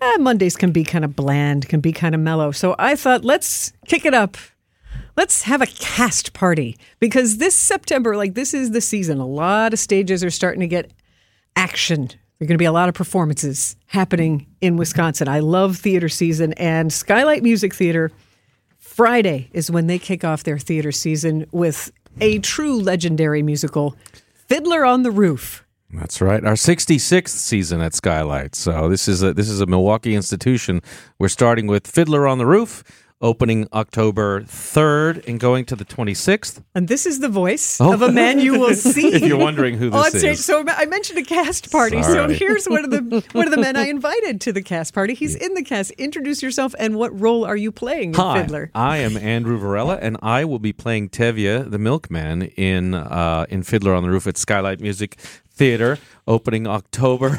Mondays can be kind of bland, can be kind of mellow. So I thought, let's kick it up. Let's have a cast party, because this September, this is the season. A lot of stages are starting to get action. There are going to be a lot of performances happening in Wisconsin. I love theater season, and Skylight Music Theater, Friday is when they kick off their theater season with a true legendary musical, Fiddler on the Roof. That's right. Our 66th season at Skylight. So this is a Milwaukee institution. We're starting with Fiddler on the Roof, opening October 3rd and going to the 26th. And this is the voice of a man you will see. If you're wondering who this is. So I mentioned a cast party. Sorry. So here's one of the men I invited to the cast party. He's in the cast. Introduce yourself, and what role are you playing in Fiddler? I am Andrew Varela, and I will be playing Tevye, the milkman, in Fiddler on the Roof at Skylight Music Theater, opening October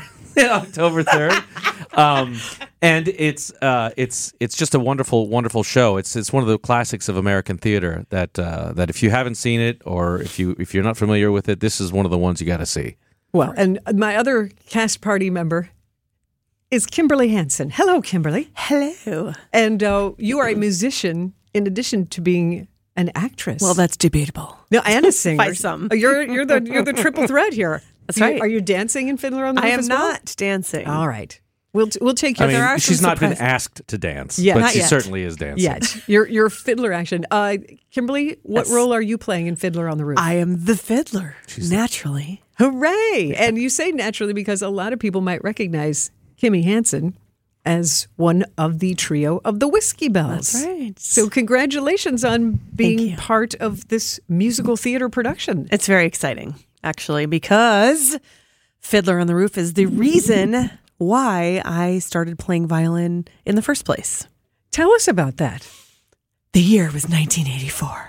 3rd. And it's just a wonderful, wonderful show. It's one of the classics of American theater that if you haven't seen it, or if you're not familiar with it, this is one of the ones you got to see. Well, and my other cast party member is Kimberly Hansen. Hello, Kimberly. Hello. And you are a musician in addition to being an actress. Well, that's debatable. No, and a singer. By some. You're the triple threat here. That's right. Are you dancing in Fiddler on the Roof? I am as well? not dancing. All right. We'll take you. I mean, There are she's some not been surprises. asked to dance, Yeah, but not she yet. certainly is dancing. Yet. Your fiddler action. Kimberly, what Yes. role are you playing in Fiddler on the Roof? I am the fiddler, naturally. Hooray! And you say naturally because a lot of people might recognize Kimmy Hansen as one of the trio of the Whiskey Bells. That's right. So congratulations on being you. part of this musical theater production. It's very exciting, actually, because Fiddler on the Roof is the reason why I started playing violin in the first place. Tell us about that. The year was 1984.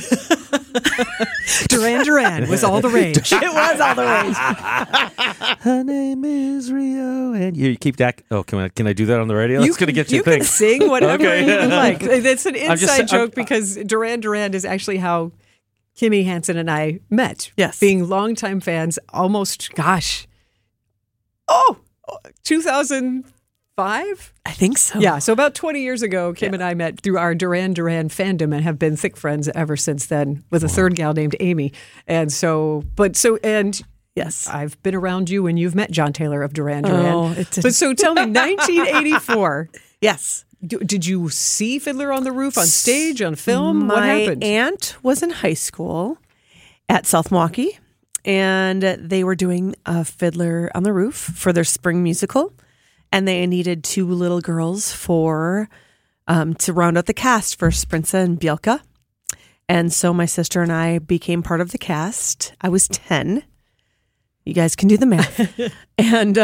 Duran Duran was all the rage. It was all the rage. Her name is Rio, and you keep that. Oh, can I do that on the radio? That's going to get you You a thing. can sing whatever Okay. you like. It's an I'm just- inside joke I'm- because Duran Duran is actually how Kimmy Hansen and I met. Yes. Being longtime fans, almost, 2005? I think so. Yeah, so about 20 years ago, Kim and I met through our Duran Duran fandom and have been thick friends ever since then with a third gal named Amy. And Yes. I've been around you and you've met John Taylor of Duran Duran. Oh, it didn't- But so tell me, 1984, Yes. did you see Fiddler on the Roof on stage, on film? What happened? My aunt was in high school at South Milwaukee, and they were doing a Fiddler on the Roof for their spring musical, and they needed two little girls to round out the cast for Sprinza and Bielka. And so my sister and I became part of the cast. I was 10. You guys can do the math. And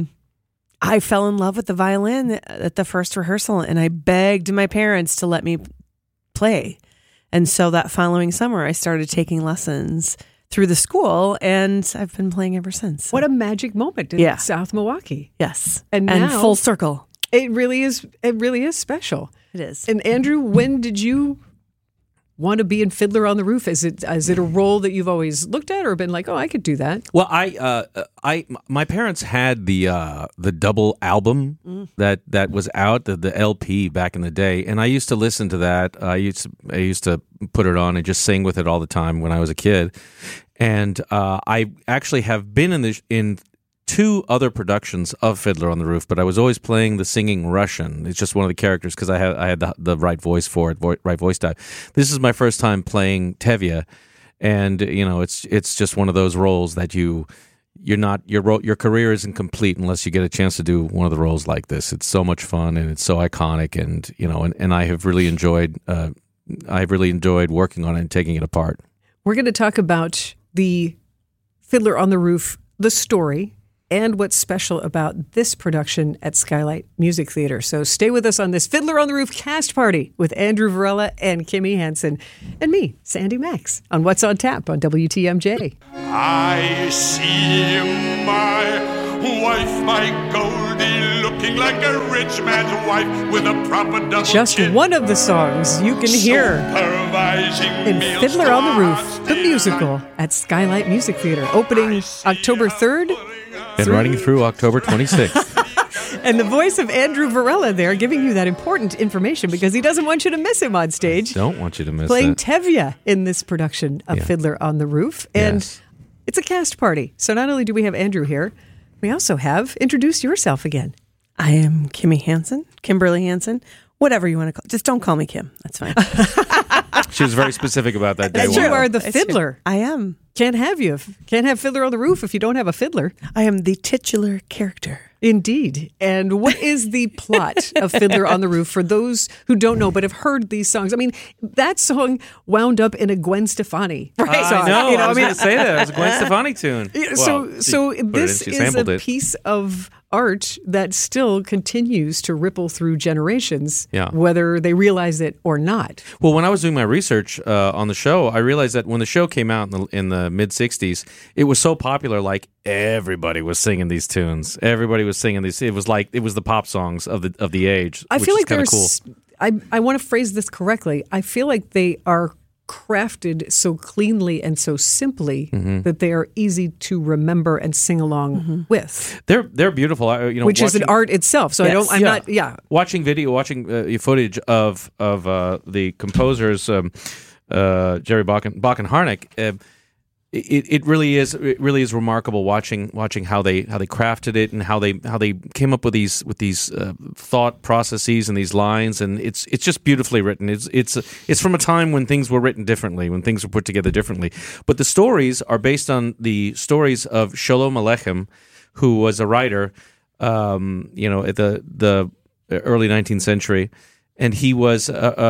I fell in love with the violin at the first rehearsal, and I begged my parents to let me play. And so that following summer, I started taking lessons through the school, and I've been playing ever since. What a magic moment in Yeah. South Milwaukee. Yes. And and now- full circle. It really is special. It is. And Andrew, when did you want to be in Fiddler on the Roof? Is it a role that you've always looked at or been like, oh, I could do that? Well, my parents had the double album that was out, the LP back in the day, and I used to listen to that. I used to put it on and just sing with it all the time when I was a kid. And I actually have been in two other productions of Fiddler on the Roof, but I was always playing the singing Russian. It's just one of the characters because I had the right voice for it, right voice type. This is my first time playing Tevye, and it's just one of those roles that your career isn't complete unless you get a chance to do one of the roles like this. It's so much fun and it's so iconic, and I have really enjoyed working on it and taking it apart. We're going to talk about the Fiddler on the Roof, the story, and what's special about this production at Skylight Music Theater. So stay with us on this Fiddler on the Roof cast party with Andrew Varela and Kimmy Hansen and me, Sandy Max, on What's on Tap on WTMJ. I see my wife, my Goldie, looking like a rich man's wife with a proper double Just chin. one of the songs you can hear Supervising in meals Fiddler to on the our Roof, the steam. musical at Skylight Music Theater, opening October 3rd. And running through October 26th. And the voice of Andrew Varela there giving you that important information because he doesn't want you to miss him on stage. Don't want you to miss Playing it. Tevye in this production of Fiddler on the Roof. And Yes. it's a cast party. So not only do we have Andrew here, we also have Introduce Yourself again. I am Kimmy Hansen, Kimberly Hansen, whatever you want to call. Just don't call me Kim. That's fine. She was very specific about that day And you one. are the That's fiddler. true. I am. Can't have Fiddler on the Roof if you don't have a fiddler. I am the titular character. Indeed. And what is the plot of Fiddler on the Roof for those who don't know but have heard these songs? I mean, that song wound up in a Gwen Stefani song. I know. You know, I was going to say that. It was a Gwen Stefani tune. Yeah, Well, so she put it this in, she is a sampled it. piece of art that still continues to ripple through generations, Yeah. whether they realize it or not. Well, when I was doing my research on the show, I realized that when the show came out in the mid '60s, it was so popular. Like everybody was singing these tunes. Everybody was singing these. It was the pop songs of the age. I which feel is like kinda there's. cool. I want to phrase this correctly. I feel like they are crafted so cleanly and so simply Mm-hmm. that they are easy to remember and sing along with, They're beautiful. which is an watching- art itself. So Yes. I'm not. Yeah. Watching footage of the composers Jerry Bach and Harnick. It really is remarkable watching how they crafted it and how they came up with these thought processes and these lines, and it's just beautifully written. It's from a time when things were written differently, when things were put together differently. But the stories are based on the stories of Sholom Aleichem, who was a writer, at the early 19th century, and he was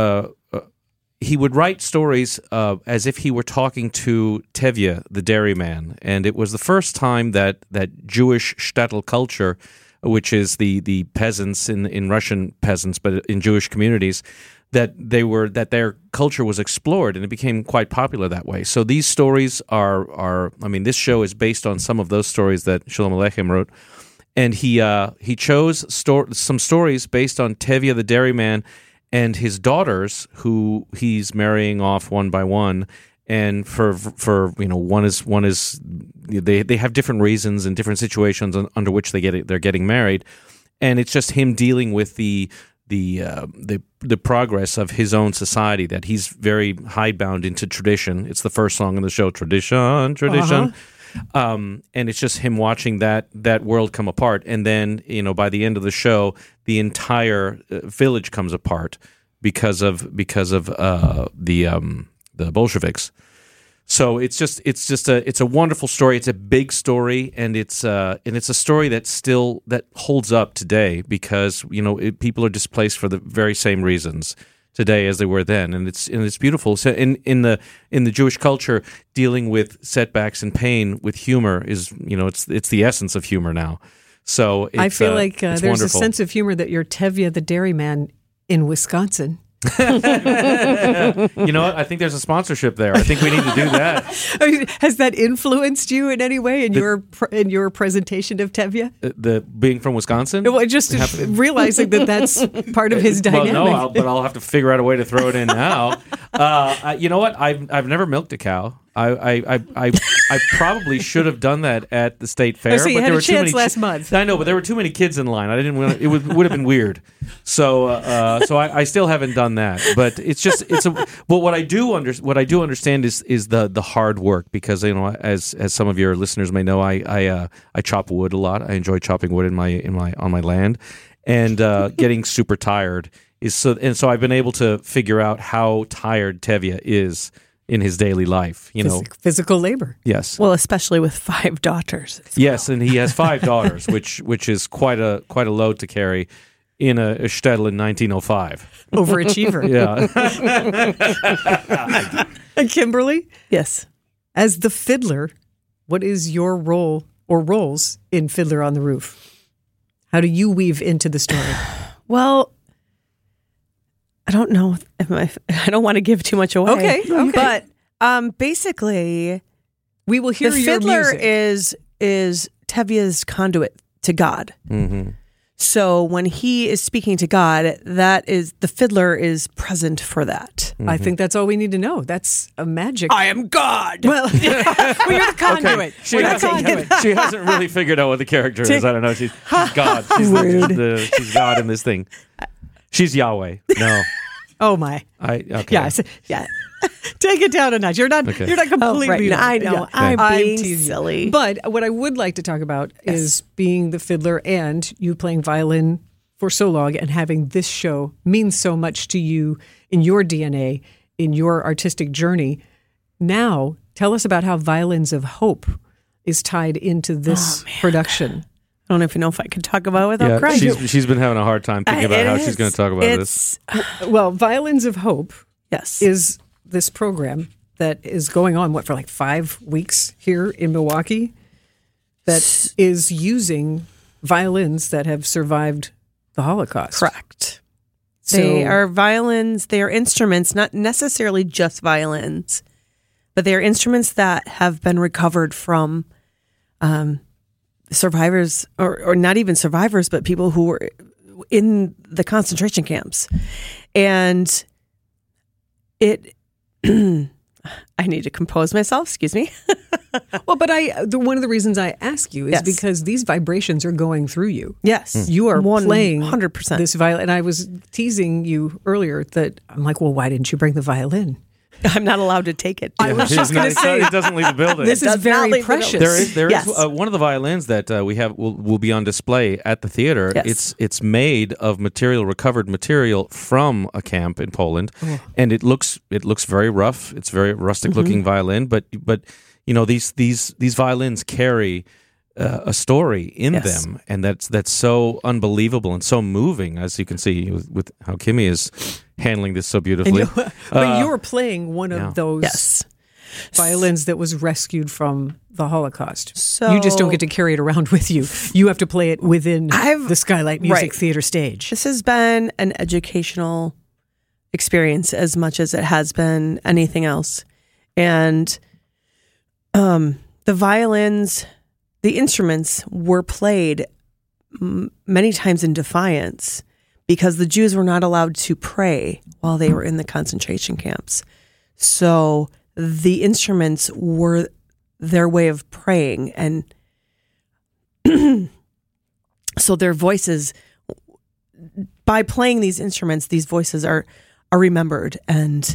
he would write stories as if he were talking to Tevye, the dairyman. And it was the first time that Jewish shtetl culture, which is the peasants in Russian peasants, but in Jewish communities, that their culture was explored, and it became quite popular that way. So these stories are this show is based on some of those stories that Sholom Aleichem wrote. And he chose some stories based on Tevye, the dairyman, and his daughters, who he's marrying off one by one, and for one is they have different reasons and different situations under which they're getting married, and it's just him dealing with the progress of his own society, that he's very hidebound into tradition. It's the first song in the show, tradition. And it's just him watching that world come apart, and then by the end of the show, the entire village comes apart because of the Bolsheviks. So it's a wonderful story. It's a big story, and it's a story that holds up today because people are displaced for the very same reasons today as they were then, and it's beautiful. So in the Jewish culture, dealing with setbacks and pain with humor is it's the essence of humor now. So I feel like it's there's wonderful. a sense of humor that you're Tevye the dairyman in Wisconsin. You know what? I think there's a sponsorship there. I think we need to do that. Has that influenced you in any way in your presentation of Tevye? The being from Wisconsin. Well, just realizing that's part of his dynamic. Well, no, but I'll have to figure out a way to throw it in now. You know what? I've never milked a cow. I probably should have done that at the state fair. So you but had there a were too chance many last month. I know, but there were too many kids in line. I didn't want to, it would have been weird. So I still haven't done that. But but what I do understand is the hard work, because as some of your listeners may know, I chop wood a lot. I enjoy chopping wood on my land, and getting super tired so I've been able to figure out how tired Tevye is in his daily life, Physical labor. Yes. Well, especially with 5 daughters. Yes, and he has 5 daughters, which is quite a load to carry in a shtetl in 1905. Overachiever. Yeah. And Kimberly, Yes. as the fiddler, what is your role or roles in Fiddler on the Roof? How do you weave into the story? Well, I don't know. I don't want to give too much away. Okay. But basically, We will hear the your fiddler music. is Tevye's conduit to God. Mm-hmm. So when he is speaking to God, that is the fiddler is present for that. I think that's all we need to know. That's a magic. I am God. Well, you're the conduit. She We're the hasn't, conduit. she hasn't really figured out what the character is. I don't know. She's God. She's God in this thing. She's Yahweh. No. Oh my. Okay. Yeah. Take it down a notch. You're not completely. Right. No, I know. Yeah. I'm being teasing you. silly. But what I would like to talk about is being the fiddler and you playing violin for so long and having this show means so much to you in your DNA, in your artistic journey. Now, tell us about how Violins of Hope is tied into this production. I don't even know if I can talk about it without crying. She's been having a hard time thinking about how she's going to talk about this. Well, Violins of Hope Yes. is this program that is going on, for like 5 weeks here in Milwaukee that is using violins that have survived the Holocaust. Correct. They are violins, they are instruments, not necessarily just violins, but they are instruments that have been recovered from survivors, or not even survivors, but people who were in the concentration camps. And it... I need to compose myself. Excuse me. Well, but one of the reasons I ask you is Yes. because these vibrations are going through you. Yes. You are playing 100%. this violin. And I was teasing you earlier that I'm like, well, why didn't you bring the violin? I'm not allowed to take it. I was just going to say, it doesn't leave the building. this is does not very leave the precious. building. There is Yes. one of the violins that we have will be on display at the theater. Yes. It's made of recovered material from a camp in Poland, and it looks very rough. It's very rustic looking violin, but these violins carry a story in Yes. them, and that's so unbelievable and so moving, as you can see with how Kimmy is handling this so beautifully. But you're playing one yeah. of those Yes. violins that was rescued from the Holocaust. So- you just don't get to carry it around with you. You have to play it within the Skylight Music Right. Theater stage. This has been an educational experience as much as it has been anything else. And the violins, the instruments were played many times in defiance because the Jews were not allowed to pray while they were in the concentration camps. So the instruments were their way of praying. And so their voices, by playing these instruments, these voices are remembered. And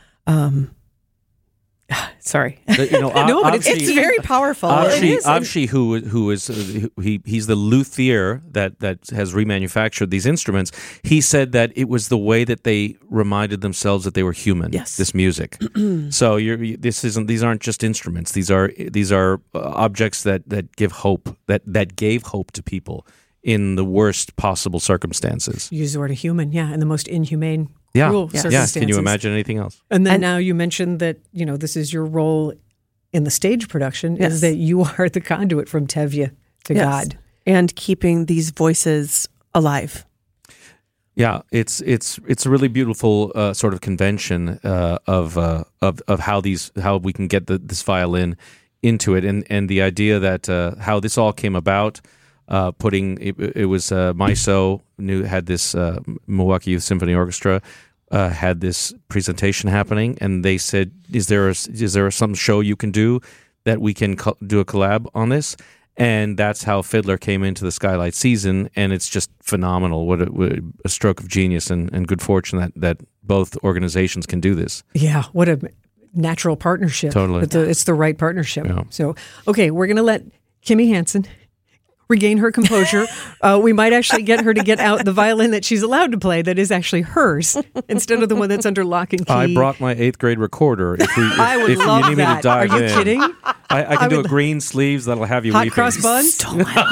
sorry. No, but It's very powerful. Avshi, he's the luthier that has remanufactured these instruments. He said that it was the way that they reminded themselves that they were human. Yes. This music. So these aren't just instruments. These are objects that give hope, that gave hope to people in the worst possible circumstances. Use the word human, yeah, in the most inhumane, Yeah. cruel Yeah. circumstances. Can you imagine anything else? And then now you mentioned that, this is your role in the stage production, Yes. is that you are the conduit from Tevye to Yes. God. And keeping these voices alive. Yeah, it's a really beautiful sort of convention of how we can get this violin into it, and the idea that how this all came about. It was MISO had this Milwaukee Youth Symphony Orchestra had this presentation happening, and they said, "Is there some show you can do that we can do a collab on this?" And that's how Fiddler came into the Skylight season, and it's just phenomenal. What a stroke of genius and good fortune that both organizations can do this. Yeah, what a natural partnership. Totally. It's the right partnership. Yeah. So, okay, we're going to let Kimmy Hansen regain her composure. We might actually get her to get out the violin that she's allowed to play that is actually hers instead of the one that's under lock and key. I brought my 8th grade recorder. If I would love you need that. me to dive Are you in. kidding? I can do a green sleeves that'll have you Hot weeping. cross buns?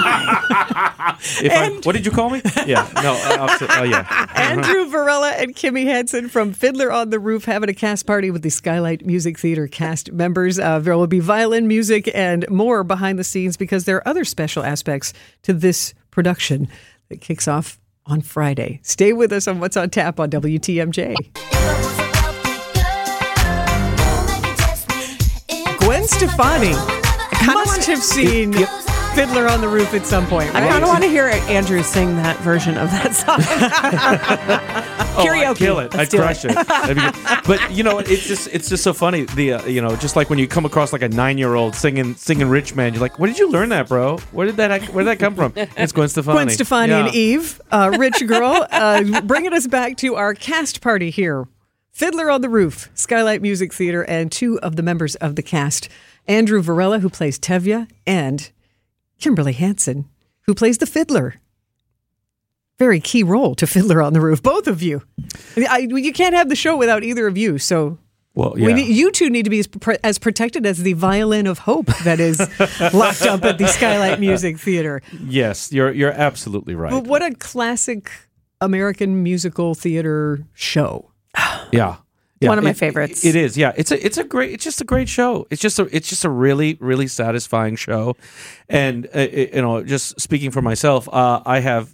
What did you call me? Yeah, no, yeah. Andrew Varela and Kimmy Hansen from Fiddler on the Roof having a cast party with the Skylight Music Theater cast members. There will be violin music and more behind the scenes because there are other special aspects to this production that kicks off on Friday. Stay with us on What's on Tap on WTMJ. Gwen Stefani must have seen Fiddler on the Roof at some point, I right? kind of want to hear Andrew sing that version of that song. Karaoke. I'd kill it. Let's I'd do crush it. But it's just so funny. Just like when you come across like a 9-year-old singing Rich Man, you're like, where did you learn that, bro? Where did that come from? And it's Gwen Stefani. Gwen Stefani Yeah. and Eve, Rich Girl, bringing us back to our cast party here. Fiddler on the Roof, Skylight Music Theater, and two of the members of the cast, Andrew Varela, who plays Tevye, and Kimberly Hansen, who plays the fiddler. Very key role to Fiddler on the Roof, both of you. You can't have the show without either of you, so Well, yeah. you two need to be as protected as the violin of hope that is locked up at the Skylight Music Theater. Yes, you're absolutely right. But what a classic American musical theater show. Yeah. One of my favorites. It is. Yeah. It's just a great show. It's just a really, really satisfying show. And just speaking for myself, I have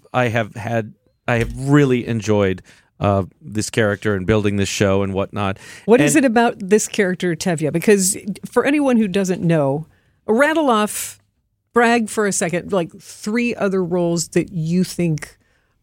really enjoyed this character and building this show and whatnot. What is it about this character, Tevye? Because for anyone who doesn't know, rattle off, brag for a second, like 3 other roles that you think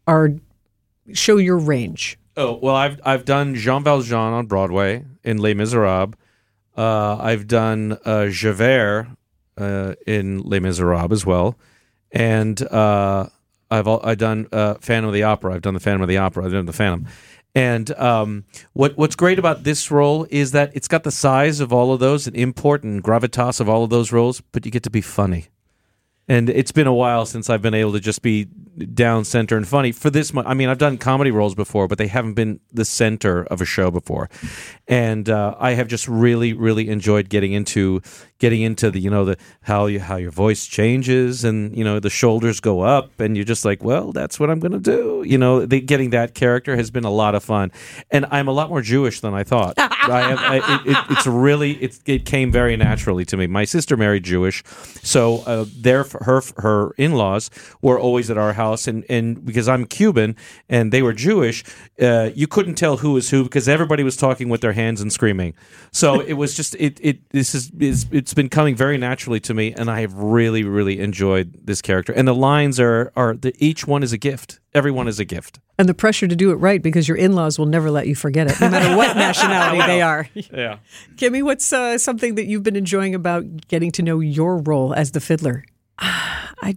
show your range. Oh, well, I've done Jean Valjean on Broadway in Les Miserables. I've done Javert in Les Miserables as well, and I've done Phantom of the Opera. I've done the Phantom of the Opera. I've done the Phantom. And what's great about this role is that it's got the size of all of those, and import and gravitas of all of those roles, but you get to be funny. And it's been a while since I've been able to just be down center and funny. For this, I've done comedy roles before, but they haven't been the center of a show before. And I have just really, really enjoyed getting into the how your voice changes, and the shoulders go up, and you're just like, well, that's what I'm going to do. Getting that character has been a lot of fun, and I'm a lot more Jewish than I thought. It came very naturally to me. My sister married Jewish, so her in-laws were always at our house, and because I'm Cuban and they were Jewish, you couldn't tell who was who because everybody was talking with their hands and screaming. So it was just it's been coming very naturally to me, and I have really, really enjoyed this character. And the lines each one is a gift. Everyone is a gift. And the pressure to do it right because your in-laws will never let you forget it, no matter what nationality they are. Yeah. Kimmy, what's something that you've been enjoying about getting to know your role as the fiddler? I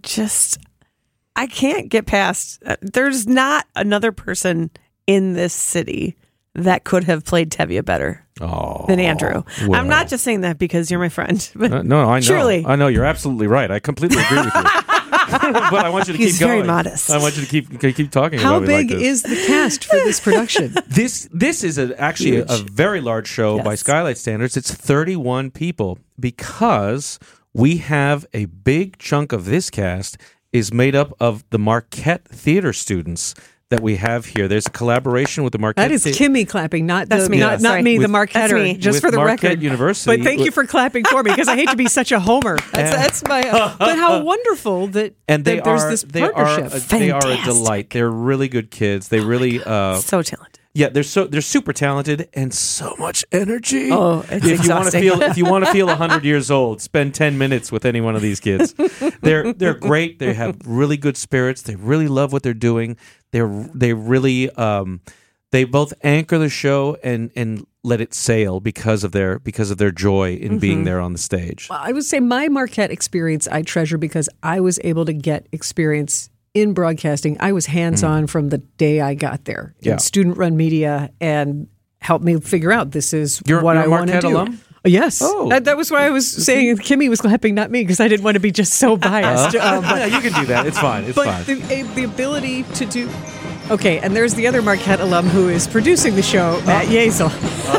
can't get past. There's not another person in this city that could have played Tevye better than Andrew. Well. I'm not just saying that because you're my friend. But No, I know. Truly. I know. You're absolutely right. I completely agree with you. But I want you to He's keep going. very modest. I want you to keep talking How about me like big this. is the cast for this production? This is actually a very large show by Yes. Skylight standards. It's 31 people because we have a big chunk of this cast is made up of the Marquette Theater students that we have here. There's a collaboration with the Marquette. That is Kimmy clapping, not That's me. not Sorry. me, the With- Marquetter, That's me. just with for the Marquette record. University. But thank you for clapping for me because I hate to be such a homer. That's my. But how wonderful that there's this partnership. They are a Fantastic. delight. They're really good kids. They really so talented. yeah, they're super talented and so much energy. Oh, it's if you want to exhausting. feel 100 years old, spend 10 minutes with any one of these kids. They're great. They have really good spirits. They really love what they're doing. They really they both anchor the show and let it sail because of their joy in being there on the stage. I would say my Marquette experience I treasure because I was able to get experience in broadcasting. I was hands-on from the day I got there in student-run media and helped me figure out this is You're what a I want to Marquette do. alum? Yes. Oh. That was why I was saying Kimmy was clapping, not me, because I didn't want to be just so biased. Yeah, you can do that. It's fine. It's But fine. the ability to do... Okay, and there's the other Marquette alum who is producing the show, Matt Yezel.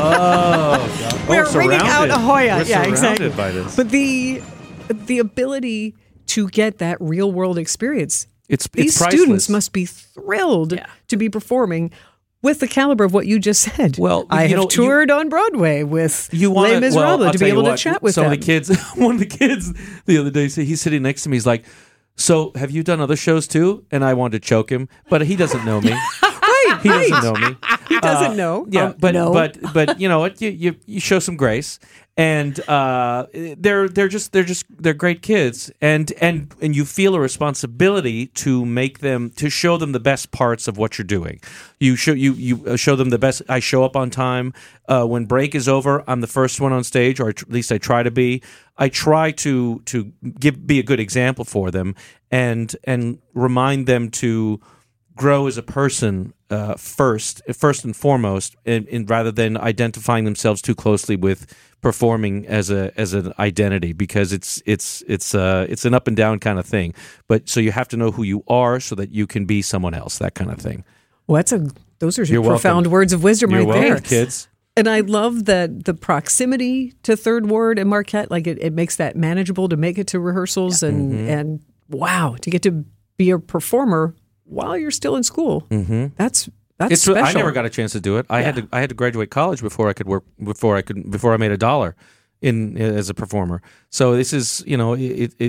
Oh, We're ringing out surrounded. Ahoya. We're Yeah, exactly. surrounded by this. But the ability to get that real world experience, It's these priceless. students must be thrilled to be performing with the caliber of what you just said. Well, I you have know, toured on Broadway with Les I'll Miserables to be tell you able to what, chat with some them. of the kids. One of the kids the other day, he's sitting next to me. He's like, "So, have you done other shows too?" And I wanted to choke him, but he doesn't know me. He doesn't know me. He doesn't know. Yeah, no. but you know what? You show some grace, and they're great kids, and you feel a responsibility to show them the best parts of what you're doing. You show them the best. I show up on time. When break is over, I'm the first one on stage, or at least I try to be. I try to be a good example for them, and remind them to grow as a person first and foremost, and rather than identifying themselves too closely with performing as an identity, because it's an up and down kind of thing. But so you have to know who you are so that you can be someone else, that kind of thing. Well, those are You're profound welcome. words of wisdom You're right welcome, there. kids. And I love that the proximity to Third Ward and Marquette, like it makes that manageable to make it to rehearsals and wow, to get to be a performer while you're still in school. Mm-hmm. That's special. I never got a chance to do it. I had to graduate college before I could work before I made $1 as a performer. So this is, you know,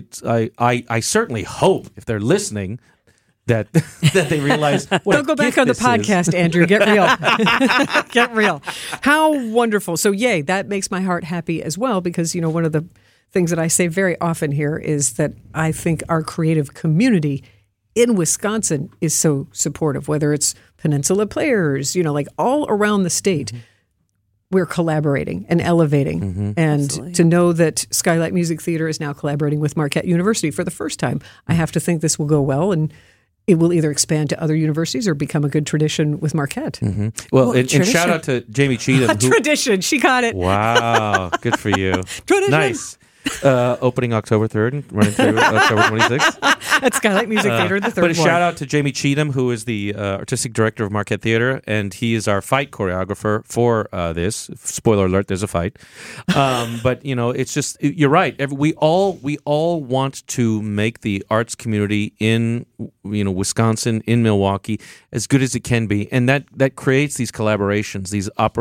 I certainly hope, if they're listening, that they realize what Don't go back on the podcast, Andrew. Get real. Get real. How wonderful. So yay, that makes my heart happy as well, because, you know, one of the things that I say very often here is that I think our creative community in Wisconsin is so supportive, whether it's Peninsula Players, you know, like all around the state. We're collaborating and elevating. And Absolutely. to know that Skylight Music Theater is now collaborating with Marquette University for the first time, I have to think this will go well, and it will either expand to other universities or become a good tradition with Marquette. Well, and shout out to Jamie Cheatham. Tradition. She got it. Wow, good for you. Tradition. Nice. Opening October 3rd and running through October 26th. At Skylight Music Theater, the third But a one. shout out to Jamie Cheatham, who is the artistic director of Marquette Theater, and he is our fight choreographer for this. Spoiler alert: there's a fight. But you know, it's just, you're right. We all want to make the arts community in, you know, Wisconsin, in Milwaukee, as good as it can be, and that creates these collaborations,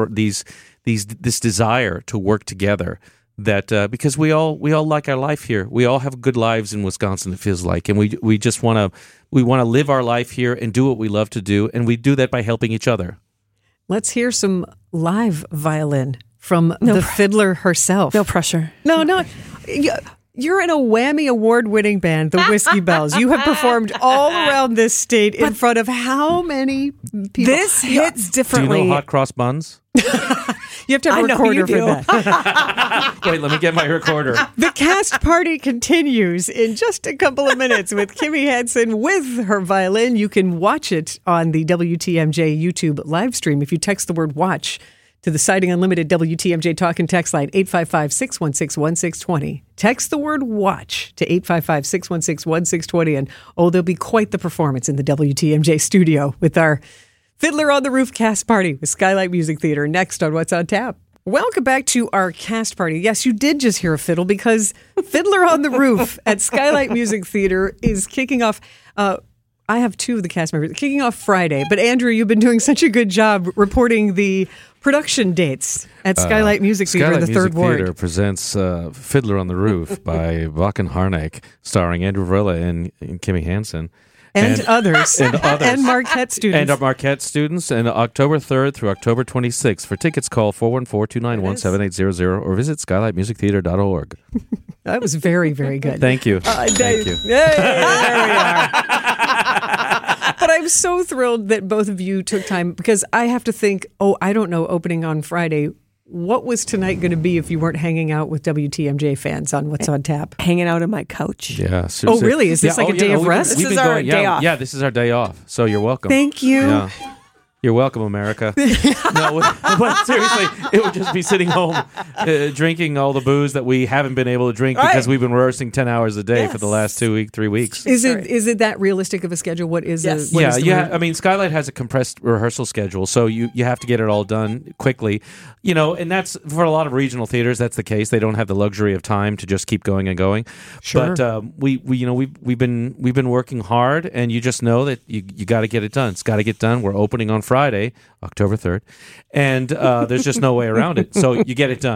this desire to work together. That because we all like our life here, we all have good lives in Wisconsin. It feels like, and we just want to live our life here and do what we love to do, and we do that by helping each other. Let's hear some live violin from the fiddler herself. No pressure. No. You're in a Whammy award-winning band, the Whiskey Bells. You have performed all around this state in front of how many people? This hits Do differently. you know hot cross buns? You have to have a I know recorder you for do. that. Wait, let me get my recorder. The cast party continues in just a couple of minutes with Kimmy Hansen with her violin. You can watch it on the WTMJ YouTube live stream if you text the word watch to the Sighting Unlimited WTMJ talk and text line 855-616-1620. Text the word watch to 855-616-1620, and there'll be quite the performance in the WTMJ studio with our Fiddler on the Roof cast party with Skylight Music Theater next on What's on Tap. Welcome back to our cast party. Yes, you did just hear a fiddle, because Fiddler on the Roof at Skylight Music Theater is kicking off. I have two of the cast members kicking off Friday, but Andrew, you've been doing such a good job reporting the production dates at Skylight Music Theater in the Skylight Third Music Theater Ward. presents Fiddler on the Roof by Bakken Harnack, starring Andrew Varela and Kimmy Hansen. And others. And others. And Marquette students. And our Marquette students, and October 3rd through October 26th. For tickets, call 414-291-7800 or visit skylightmusictheater.org. That was very, very good. Thank you. Thank you. There we are. But I'm so thrilled that both of you took time, because I have to think, I don't know, opening on Friday, what was tonight going to be if you weren't hanging out with WTMJ fans on What's on Tap? Hanging out on my couch. Yeah. Oh, really? Is this like a day of rest? This is our day off. Yeah, this is our day off. So you're welcome. Thank you. Yeah. You're welcome, America. No, but seriously, it would just be sitting home drinking all the booze that we haven't been able to drink because we've been rehearsing 10 hours a day for the last 3 weeks. Is it that realistic of a schedule? What is Yes. I mean, Skylight has a compressed rehearsal schedule, so you have to get it all done quickly. You know, and that's for a lot of regional theaters. That's the case. They don't have the luxury of time to just keep going and going. Sure. But we've been working hard, and you just know that you got to get it done. It's got to get done. We're opening on Friday, October 3rd, and there's just no way around it. So you get it done.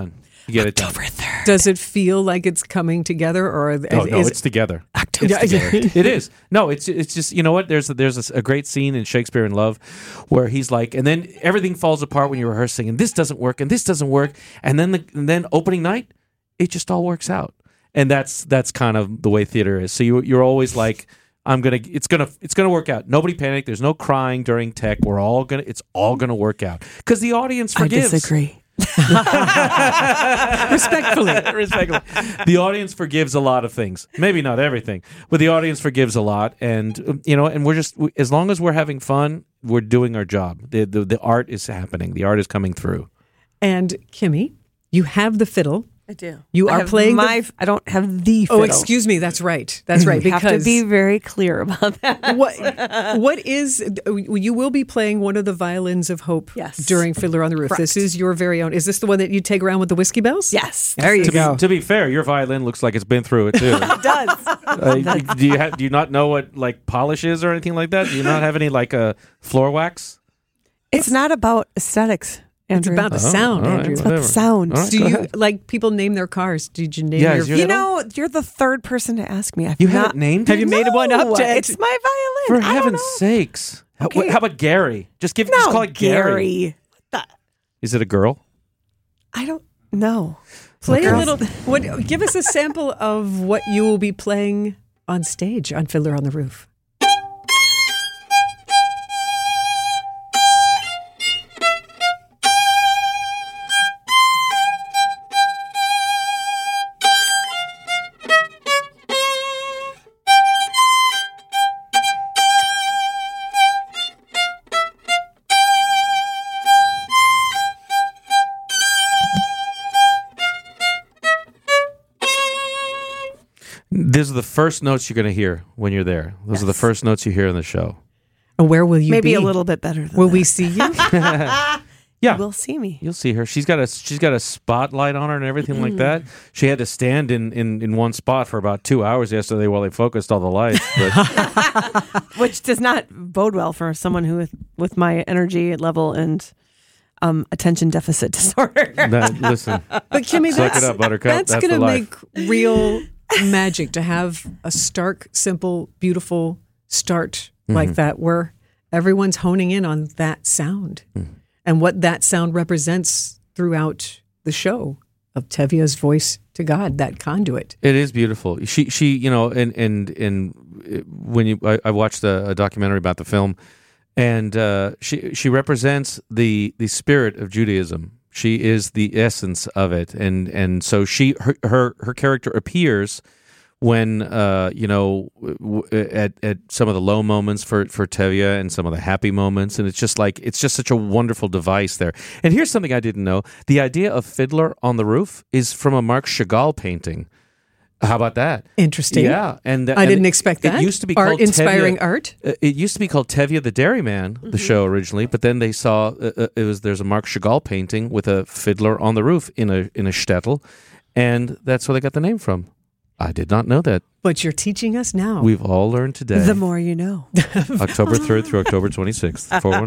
You get it done. October 3rd. Does it feel like it's coming together, or No, it's together. October It's together. It is. No, it's just, you know what? There's a great scene in Shakespeare in Love where he's like, and then everything falls apart when you're rehearsing, and this doesn't work, and this doesn't work, and then opening night, it just all works out, and that's kind of the way theater is. So you're always like, it's gonna work out. Nobody panic. There's no crying during tech. It's all gonna work out because the audience forgives. I disagree. respectfully. The audience forgives a lot of things. Maybe not everything, but the audience forgives a lot. And and we're just, as long as we're having fun, we're doing our job. The art is happening. The art is coming through. And Kimmy, you have the fiddle. I do. You are playing I don't have the fiddle. Oh, excuse me. That's right. That's right. You have to be very clear about that. what is, you will be playing one of the violins of hope during Fiddler on the Roof. Correct. This is your very own. Is this the one that you take around with the whiskey bells? Yes. There you go. To be fair, your violin looks like it's been through it too. It does. Do you not know what like polish is or anything like that? Do you not have any like floor wax? It's not about aesthetics, Andrew. It's about the sound, all right, Andrew. It's about the sound. All right, Do go you ahead. like people name their cars? Did you name Yeah, your is your- You know, you're the third person to ask me. You haven't named Have it? you made one up? It's my For violin. I don't heaven's know. sakes! Okay. How about Gary? Just No, call it Gary. What the- Is it a girl? I don't know. Play a Okay. little. Give us a sample of what you will be playing on stage on Fiddler on the Roof. These are the first notes you're going to hear when you're there. Those are the first notes you hear in the show. And where will you Maybe be? a little bit better than Will that. we see you? Yeah, Will see me. you'll see her. She's got a spotlight on her and everything like that. She had to stand in one spot for about 2 hours yesterday while they focused all the lights. But Which does not bode well for someone who with my energy level and attention deficit disorder. listen, But Kimmy, Suck it up, Buttercup. that's That's going to the make life. real magic to have a stark, simple, beautiful start like that where everyone's honing in on that sound and what that sound represents throughout the show of Tevye's voice to God, that conduit. it is beautiful. She and when I watched a documentary about the film, and she represents the spirit of Judaism. She is the essence of it, and so her character appears when at some of the low moments for Tevye and some of the happy moments, and it's just such a wonderful device there. And here's something I didn't know: the idea of Fiddler on the Roof is from a Marc Chagall painting. How about that? Interesting. Yeah, and I didn't expect that. It used to be Art called inspiring Tevye, art. It used to be called Tevye the Dairyman, the show originally, but then they saw there's a Marc Chagall painting with a fiddler on the roof in a shtetl, and that's where they got the name from. I did not know that. But you're teaching us now. We've all learned today. The more you know. October 3rd through October 26th.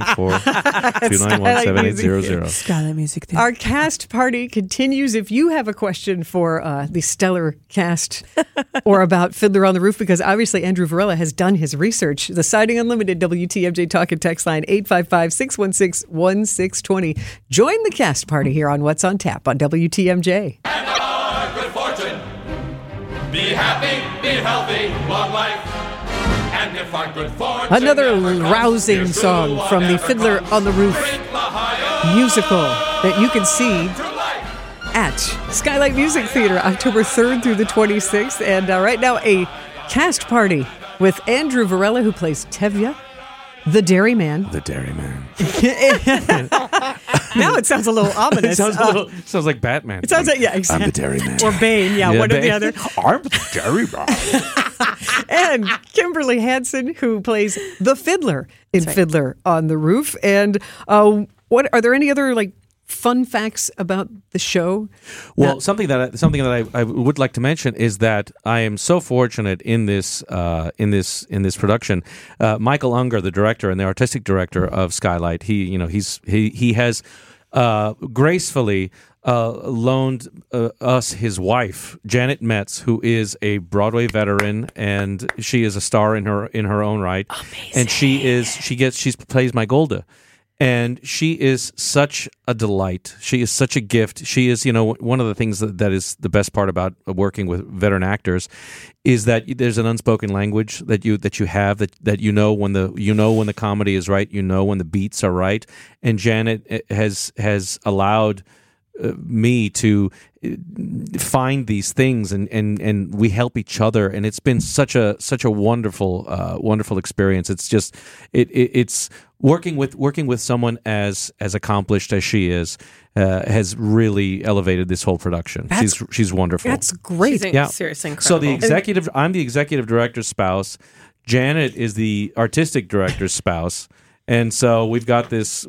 414-291-7800. Skylight Music Theater. Our cast party continues. If you have a question for the stellar cast or about Fiddler on the Roof, because obviously Andrew Varela has done his research, the Siding Unlimited WTMJ Talk and Text line 855-616-1620. Join the cast party here on What's on Tap on WTMJ. Good fortune. Be happy, be healthy, long life. And if our good fortune Another never comes, rousing here's to song from the whatever Fiddler comes. on the Roof Great Lahio musical that you can see to life. at Skylight Music Theater, October 3rd through the 26th. And right now, a cast party with Andrew Varela, who plays Tevye, the Dairyman. The Dairyman. Now it sounds a little ominous. It sounds like Batman. It sounds like, yeah, I'm exactly. the Dairyman. Or Bane, yeah, one or the Bane. other. I'm the Dairyman. And Kimberly Hansen, who plays the fiddler in Fiddler on the Roof. And what are there any other fun facts about the show? Well, something that I would like to mention is that I am so fortunate in this production. Michael Unger, the director and the artistic director of Skylight, he has gracefully loaned us his wife, Janet Metz, who is a Broadway veteran, and she is a star in her own right. Amazing. And she plays my Golda. And she is such a delight. She is such a gift. She is, one of the things that is the best part about working with veteran actors is that there's an unspoken language that you have that when the comedy is right, when the beats are right. And Janet has allowed me to find these things, and we help each other, and it's been such a wonderful experience. It's just it's working with someone as accomplished as she is has really elevated this whole production. She's wonderful. That's great. She's seriously incredible. So I'm the executive director's spouse. Janet is the artistic director's spouse. And so we've got this,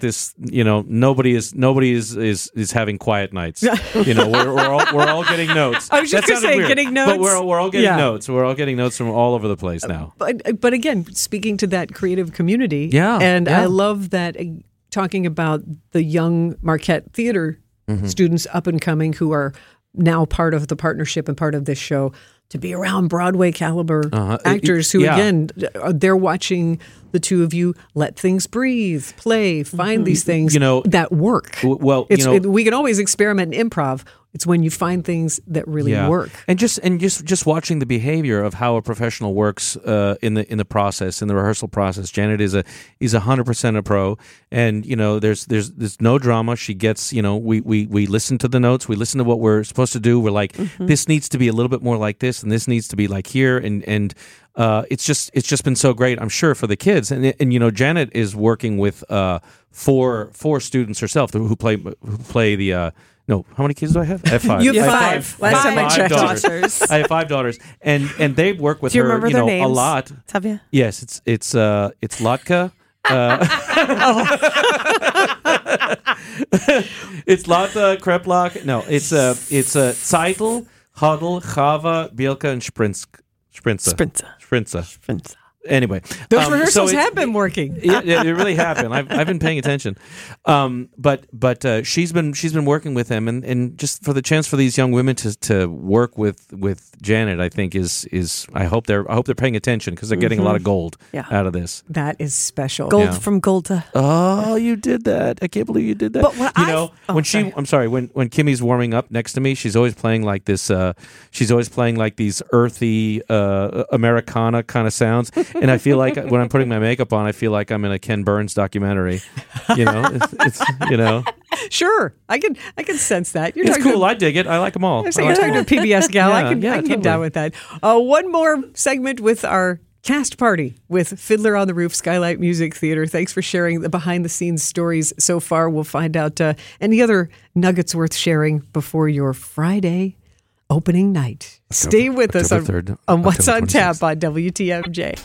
nobody is having quiet nights. We're all getting notes. I was just going to say, getting notes. But we're all getting notes. We're all getting notes from all over the place now. But again, speaking to that creative community, I love that talking about the young Marquette Theater students up and coming who are now part of the partnership and part of this show, to be around Broadway caliber actors who, again, they're watching the two of you let things breathe, play, find these things that work. Well, we can always experiment and improv. It's when you find things that really work. And just watching the behavior of how a professional works in the process, in the rehearsal process. Janet is 100% a pro, and there's no drama. She gets we listen to the notes, we listen to what we're supposed to do. We're like, this needs to be a little bit more like this, and this needs to be like here, and it's just been so great. I'm sure for the kids, and Janet is working with four students herself who play the. No, how many kids do I have? I have 5. You have 5. Last time I checked. Daughters. I have 5 daughters, and they work with do you her, remember their names? A lot. Tavia? Yes, it's Latka. It's Latka, Kreplach. No, it's Zeitel, Huddle, Chava, Bielka, and Sprinza. Anyway, those rehearsals have been working. It really have been. I've been paying attention, but she's been working with them, and just for the chance for these young women to work with Janet, I think is I hope they're paying attention, because they're getting a lot of gold out of this. That is special. Gold from Golda. Oh, you did that! I can't believe you did that. But what when Kimmy's warming up next to me, she's always playing like this. She's always playing like these earthy Americana kind of sounds. And I feel like when I'm putting my makeup on, I feel like I'm in a Ken Burns documentary. It's Sure, I can sense that. It's cool. I dig it. I like them all. You're talking to a PBS gal. I can get down with that. One more segment with our cast party with Fiddler on the Roof, Skylight Music Theater. Thanks for sharing the behind-the-scenes stories so far. We'll find out any other nuggets worth sharing before your Friday opening night. Stay with us on What's on Tap on WTMJ.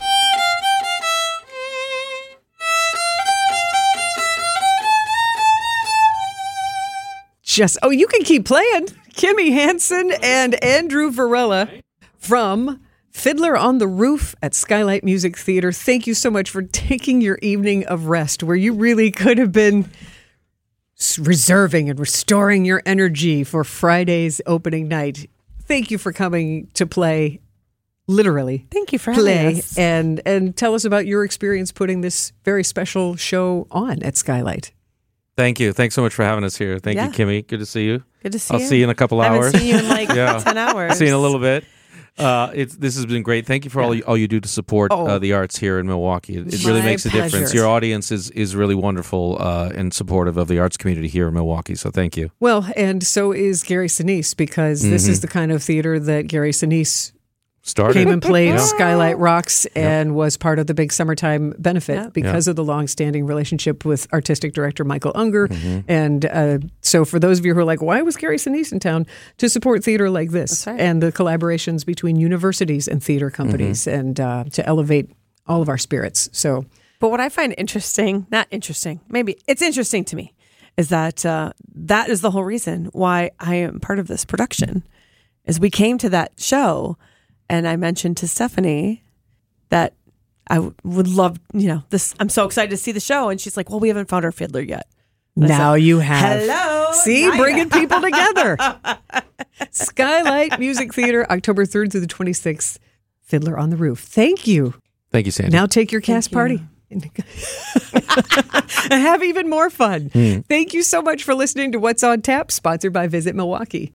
You can keep playing. Kimmy Hansen and Andrew Varela from Fiddler on the Roof at Skylight Music Theater. Thank you so much for taking your evening of rest, where you really could have been reserving and restoring your energy for Friday's opening night. Thank you for coming to play, literally. Thank you for having us. And tell us about your experience putting this very special show on at Skylight. Thank you. Thanks so much for having us here. Thank you, Kimmy. Good to see you. Good to see you. I'll see you in a couple hours. I haven't seen you in like 10 hours. See you in a little bit. This has been great. Thank you for all you do to support the arts here in Milwaukee. It really makes a difference. Your audience is really wonderful and supportive of the arts community here in Milwaukee. So thank you. Well, and so is Gary Sinise, because this is the kind of theater that Gary Sinise came and played Skylight Rocks and was part of the big summertime benefit because of the long-standing relationship with artistic director Michael Unger. And so for those of you who are like, why was Gary Sinise in town? To support theater like this and the collaborations between universities and theater companies and to elevate all of our spirits. But what I find maybe it's interesting to me, is that that is the whole reason why I am part of this production, is we came to that show. And I mentioned to Stephanie that I would love, this. I'm so excited to see the show. And she's like, well, we haven't found our fiddler yet. Now you have. Hello. See, bringing people together. Skylight Music Theater, October 3rd through the 26th. Fiddler on the Roof. Thank you. Thank you, Sandy. Now take your cast party. And have even more fun. Thank you so much for listening to What's on Tap, sponsored by Visit Milwaukee.